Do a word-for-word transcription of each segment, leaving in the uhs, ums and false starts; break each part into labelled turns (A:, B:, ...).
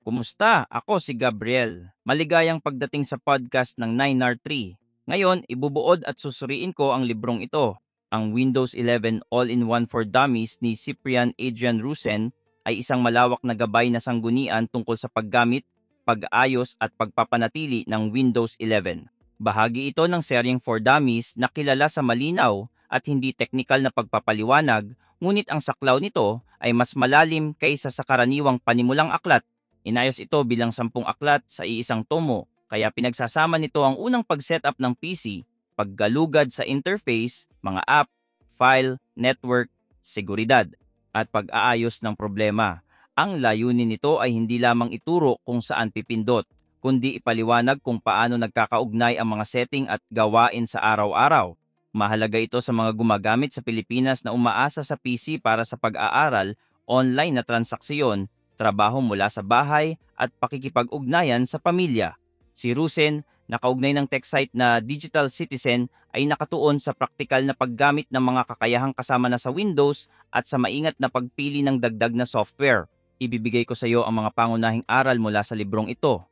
A: Kumusta? Ako si Gabriel. Maligayang pagdating sa podcast ng nine R three. Ngayon, ibubuod at susuriin ko ang librong ito. Ang Windows eleven All-in-One for Dummies ni Cyprian Adrian Rusen ay isang malawak na gabay na sanggunian tungkol sa paggamit, pag-ayos at pagpapanatili ng Windows eleven. Bahagi ito ng seryeng for Dummies na kilala sa malinaw at hindi teknikal na pagpapaliwanag, ngunit ang saklaw nito ay mas malalim kaysa sa karaniwang panimulang aklat. Inayos ito bilang sampung aklat sa iisang tomo, kaya pinagsasama nito ang unang pag-setup ng P C, paggalugad sa interface, mga app, file, network, seguridad, at pag-aayos ng problema. Ang layunin nito ay hindi lamang ituro kung saan pipindot, kundi ipaliwanag kung paano nagkakaugnay ang mga setting at gawain sa araw-araw. Mahalaga ito sa mga gumagamit sa Pilipinas na umaasa sa P C para sa pag-aaral, online na transaksyon, trabaho mula sa bahay at pakikipag-ugnayan sa pamilya. Si Rusen, nakaugnay ng tech site na Digital Citizen, ay nakatuon sa praktikal na paggamit ng mga kakayahang kasama na sa Windows at sa maingat na pagpili ng dagdag na software. Ibibigay ko sa iyo ang mga pangunahing aral mula sa librong ito.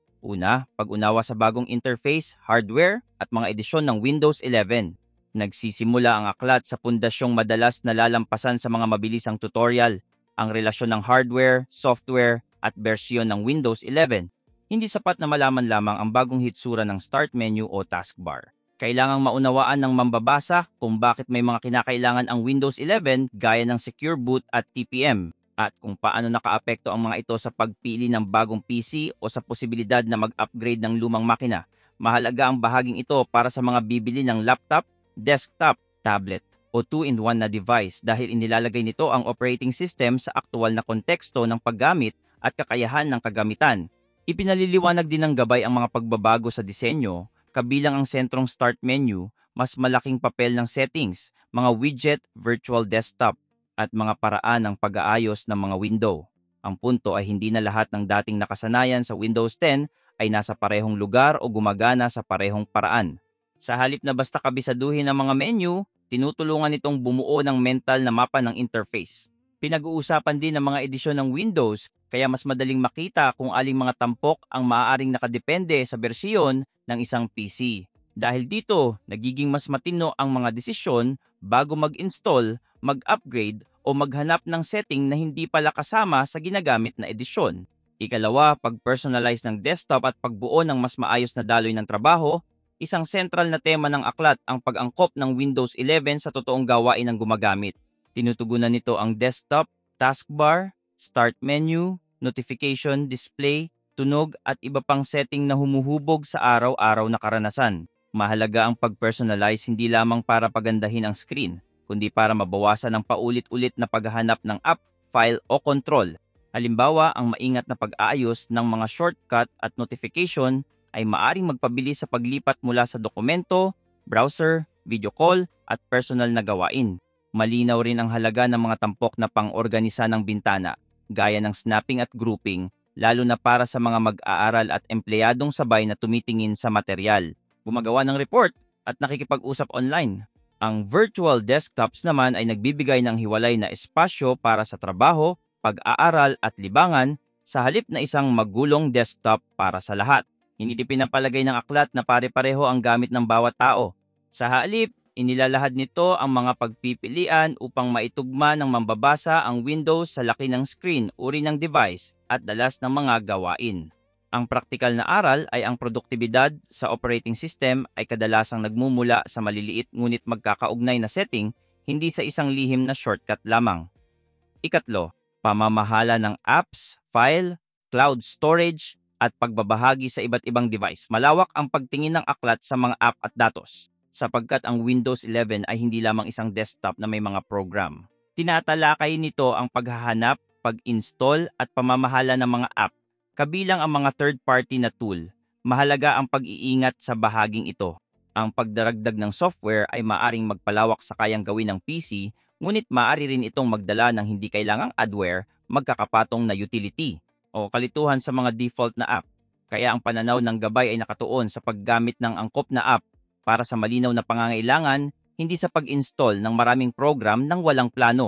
A: Una, pag-unawa sa bagong interface, hardware at mga edisyon ng Windows eleven. Nagsisimula ang aklat sa pundasyong madalas nalalampasan sa mga mabilisang tutorial, ang relasyon ng hardware, software, at bersyon ng Windows eleven. Hindi sapat na malaman lamang ang bagong hitsura ng start menu o taskbar. Kailangang maunawaan ng mambabasa kung bakit may mga kinakailangan ang Windows eleven gaya ng Secure Boot at T P M, at kung paano nakaapekto ang mga ito sa pagpili ng bagong P C o sa posibilidad na mag-upgrade ng lumang makina. Mahalaga ang bahaging ito para sa mga bibili ng laptop, desktop, tablet, o two in one na device dahil inilalagay nito ang operating system sa aktual na konteksto ng paggamit at kakayahan ng kagamitan. Ipinaliliwanag din ng gabay ang mga pagbabago sa disenyo, kabilang ang sentrong start menu, mas malaking papel ng settings, mga widget, virtual desktop, at mga paraan ng pag-aayos ng mga window. Ang punto ay hindi na lahat ng dating nakasanayan sa Windows ten ay nasa parehong lugar o gumagana sa parehong paraan. Sa halip na basta kabisaduhin ang mga menu, tinutulungan itong bumuo ng mental na mapa ng interface. Pinag-uusapan din ng mga edisyon ng Windows, kaya mas madaling makita kung aling mga tampok ang maaaring nakadepende sa bersyon ng isang P C. Dahil dito, nagiging mas matino ang mga desisyon bago mag-install, mag-upgrade o maghanap ng setting na hindi pala kasama sa ginagamit na edisyon. Ikalawa, pag-personalize ng desktop at pagbuo ng mas maayos na daloy ng trabaho. Isang sentral na tema ng aklat ang pag-angkop ng Windows eleven sa totoong gawain ng gumagamit. Tinutugunan nito ang desktop, taskbar, start menu, notification, display, tunog at iba pang setting na humuhubog sa araw-araw na karanasan. Mahalaga ang pag-personalize hindi lamang para pagandahin ang screen, kundi para mabawasan ang paulit-ulit na paghahanap ng app, file o control. Halimbawa, ang maingat na pag-aayos ng mga shortcut at notification ay maaring magpabilis sa paglipat mula sa dokumento, browser, video call, at personal na gawain. Malinaw rin ang halaga ng mga tampok na pang-organisa ng bintana, gaya ng snapping at grouping, lalo na para sa mga mag-aaral at empleyadong sabay na tumitingin sa material, gumagawa ng report, at nakikipag-usap online. Ang virtual desktops naman ay nagbibigay ng hiwalay na espasyo para sa trabaho, pag-aaral at libangan sa halip na isang magulong desktop para sa lahat. Hindi pinapalagay ng aklat na pare-pareho ang gamit ng bawat tao. Sa halip, inilalahad nito ang mga pagpipilian upang maitugma ng mambabasa ang Windows sa laki ng screen, uri ng device, at dalas ng mga gawain. Ang praktikal na aral ay ang produktibidad sa operating system ay kadalasang nagmumula sa maliliit ngunit magkakaugnay na setting, hindi sa isang lihim na shortcut lamang. Ikatlo, pamamahala ng apps, file, cloud storage, at pagbabahagi sa iba't ibang device. Malawak ang pagtingin ng aklat sa mga app at datos, sapagkat ang Windows eleven ay hindi lamang isang desktop na may mga program. Tinatalakay nito ang paghahanap, pag-install at pamamahala ng mga app, kabilang ang mga third-party na tool. Mahalaga ang pag-iingat sa bahaging ito. Ang pagdaragdag ng software ay maaring magpalawak sa kayang gawin ng P C, ngunit maaari rin itong magdala ng hindi kailangang adware, magkakapatong na utility, o kalituhan sa mga default na app. Kaya ang pananaw ng gabay ay nakatuon sa paggamit ng angkop na app para sa malinaw na pangangailangan, hindi sa pag-install ng maraming program ng walang plano.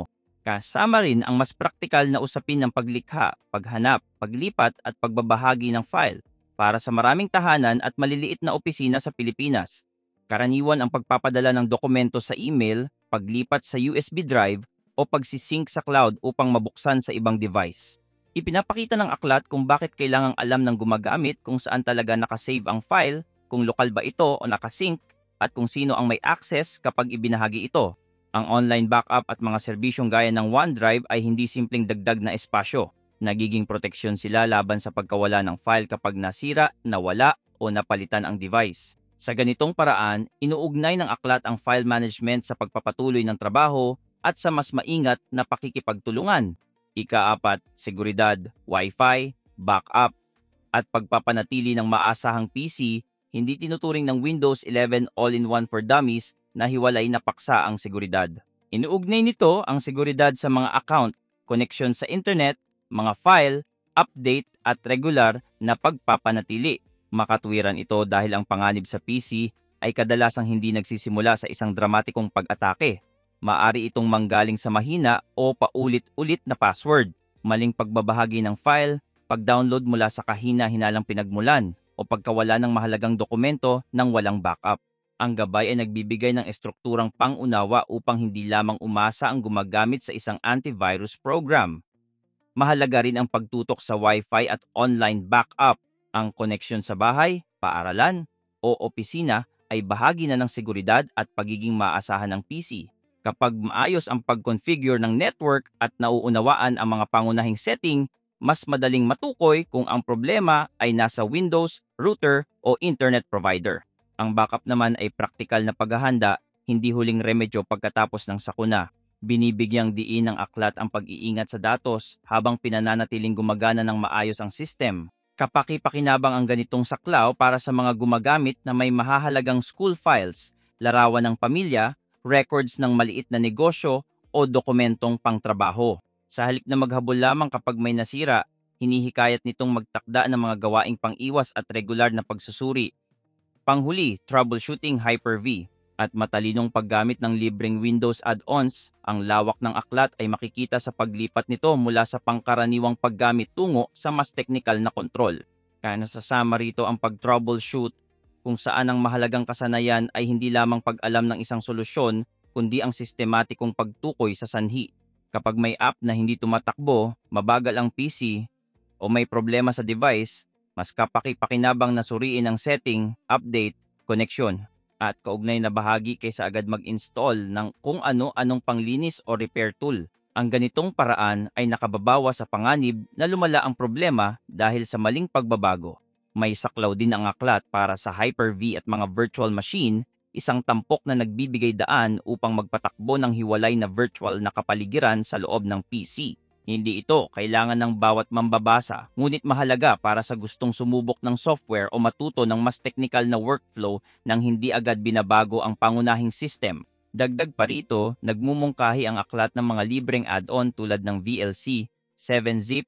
A: Kasama rin ang mas praktikal na usapin ng paglikha, paghanap, paglipat at pagbabahagi ng file para sa maraming tahanan at maliliit na opisina sa Pilipinas. Karaniwan ang pagpapadala ng dokumento sa email, paglipat sa U S B drive o pagsisync sa cloud upang mabuksan sa ibang device. Ipinapakita ng aklat kung bakit kailangang alam ng gumagamit kung saan talaga nakasave ang file, kung lokal ba ito o nakasync, at kung sino ang may access kapag ibinahagi ito. Ang online backup at mga serbisyong gaya ng OneDrive ay hindi simpleng dagdag na espasyo. Nagiging proteksyon sila laban sa pagkawala ng file kapag nasira, nawala o napalitan ang device. Sa ganitong paraan, inuugnay ng aklat ang file management sa pagpapatuloy ng trabaho at sa mas maingat na pakikipagtulungan. Ikaapat, seguridad, Wi-Fi, backup, at pagpapanatili ng maasahang P C, hindi tinuturing ng Windows eleven All-in-One for Dummies na hiwalay na paksa ang seguridad. Inuugnay nito ang seguridad sa mga account, koneksyon sa internet, mga file, update at regular na pagpapanatili. Makatwiran ito dahil ang panganib sa P C ay kadalasang hindi nagsisimula sa isang dramatikong pag-atake. Maari itong manggaling sa mahina o paulit-ulit na password, maling pagbabahagi ng file, pag-download mula sa kahina-hinalang pinagmulan, o pagkawala ng mahalagang dokumento nang walang backup. Ang gabay ay nagbibigay ng estrukturang pang-unawa upang hindi lamang umasa ang gumagamit sa isang antivirus program. Mahalaga rin ang pagtutok sa Wi-Fi at online backup. Ang koneksyon sa bahay, paaralan, o opisina ay bahagi na ng seguridad at pagiging maasahan ng P C. Kapag maayos ang pag-configure ng network at nauunawaan ang mga pangunahing setting, mas madaling matukoy kung ang problema ay nasa Windows, router, o internet provider. Ang backup naman ay praktikal na paghahanda, hindi huling remedyo pagkatapos ng sakuna. Binibigyang diin ng aklat ang pag-iingat sa datos habang pinananatiling gumagana ng maayos ang system. Kapaki-pakinabang ang ganitong saklaw para sa mga gumagamit na may mahahalagang school files, larawan ng pamilya, records ng maliit na negosyo o dokumentong pangtrabaho. Sa halip na maghabol lamang kapag may nasira, hinihikayat nitong magtakda ng mga gawaing pang-iwas at regular na pagsusuri. Panghuli, troubleshooting Hyper-V at matalinong paggamit ng libreng Windows add-ons, ang lawak ng aklat ay makikita sa paglipat nito mula sa pangkaraniwang paggamit tungo sa mas teknikal na kontrol. Kaya nasasama rito ang pag-troubleshoot kung saan ang mahalagang kasanayan ay hindi lamang pag-alam ng isang solusyon, kundi ang sistematikong pagtukoy sa sanhi. Kapag may app na hindi tumatakbo, mabagal ang P C, o may problema sa device, mas kapaki-pakinabang na suriin ang setting, update, koneksyon, at kaugnay na bahagi kaysa agad mag-install ng kung ano-anong panglinis o repair tool. Ang ganitong paraan ay nakababawa sa panganib na lumala ang problema dahil sa maling pagbabago. May saklaw din ang aklat para sa Hyper-V at mga virtual machine, isang tampok na nagbibigay daan upang magpatakbo ng hiwalay na virtual na kapaligiran sa loob ng P C. Hindi ito kailangan ng bawat mambabasa, ngunit mahalaga para sa gustong sumubok ng software o matuto ng mas teknikal na workflow nang hindi agad binabago ang pangunahing system. Dagdag pa rito, nagmumungkahi ang aklat ng mga libreng add-on tulad ng V L C, seven zip,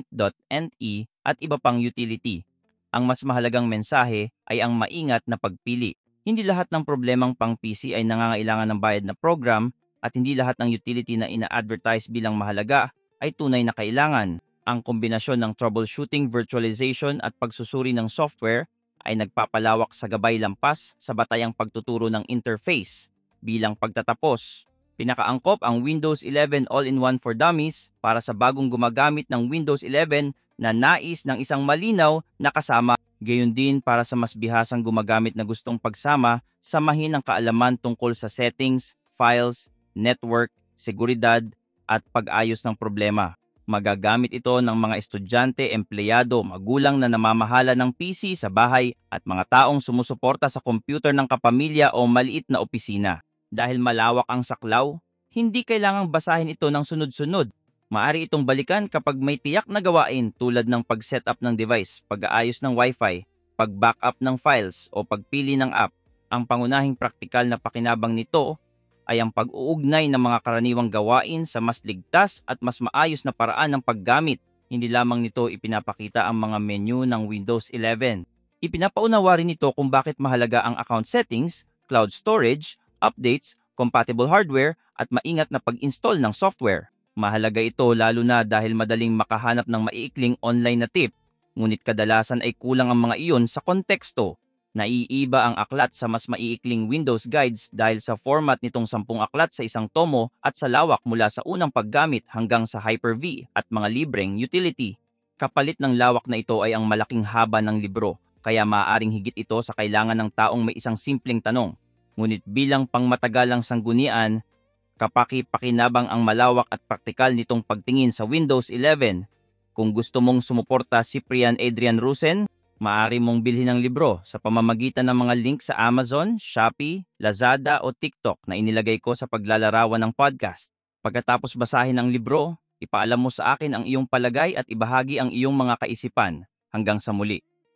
A: Paint.ne at iba pang utility. Ang mas mahalagang mensahe ay ang maingat na pagpili. Hindi lahat ng problemang pang P C ay nangangailangan ng bayad na program at hindi lahat ng utility na ina-advertise bilang mahalaga ay tunay na kailangan. Ang kombinasyon ng troubleshooting, virtualization at pagsusuri ng software ay nagpapalawak sa gabay lampas sa batayang pagtuturo ng interface. Bilang pagtatapos, pinakaangkop ang Windows eleven All-in-One for Dummies para sa bagong gumagamit ng Windows eleven na nais ng isang malinaw na kasama. Gayon din para sa mas bihasang gumagamit na gustong pagsama, samahin ang kaalaman tungkol sa settings, files, network, seguridad, at pag-ayos ng problema. Magagamit ito ng mga estudyante, empleyado, magulang na namamahala ng P C sa bahay at mga taong sumusuporta sa computer ng kapamilya o maliit na opisina. Dahil malawak ang saklaw, hindi kailangang basahin ito ng sunod-sunod. Maari itong balikan kapag may tiyak na gawain tulad ng pag-setup ng device, pag-aayos ng Wi-Fi, pag-backup ng files o pagpili ng app. Ang pangunahing praktikal na pakinabang nito ay ang pag-uugnay ng mga karaniwang gawain sa mas ligtas at mas maayos na paraan ng paggamit. Hindi lamang nito ipinapakita ang mga menu ng Windows eleven. Ipinapaunawa rin nito kung bakit mahalaga ang account settings, cloud storage, updates, compatible hardware at maingat na pag-install ng software. Mahalaga ito lalo na dahil madaling makahanap ng maiikling online na tip, ngunit kadalasan ay kulang ang mga iyon sa konteksto. Naiiba ang aklat sa mas maiikling Windows guides dahil sa format nitong sampung aklat sa isang tomo at sa lawak mula sa unang paggamit hanggang sa Hyper-V at mga libreng utility. Kapalit ng lawak na ito ay ang malaking haba ng libro, kaya maaaring higit ito sa kailangan ng taong may isang simpleng tanong. Ngunit bilang pangmatagalang sanggunian, kapaki-pakinabang ang malawak at praktikal nitong pagtingin sa Windows eleven. Kung gusto mong sumuporta si Ciprian Adrian Rusen, maaari mong bilhin ang libro sa pamamagitan ng mga link sa Amazon, Shopee, Lazada o TikTok na inilagay ko sa paglalarawan ng podcast. Pagkatapos basahin ang libro, ipaalam mo sa akin ang iyong palagay at ibahagi ang iyong mga kaisipan. Hanggang sa muli.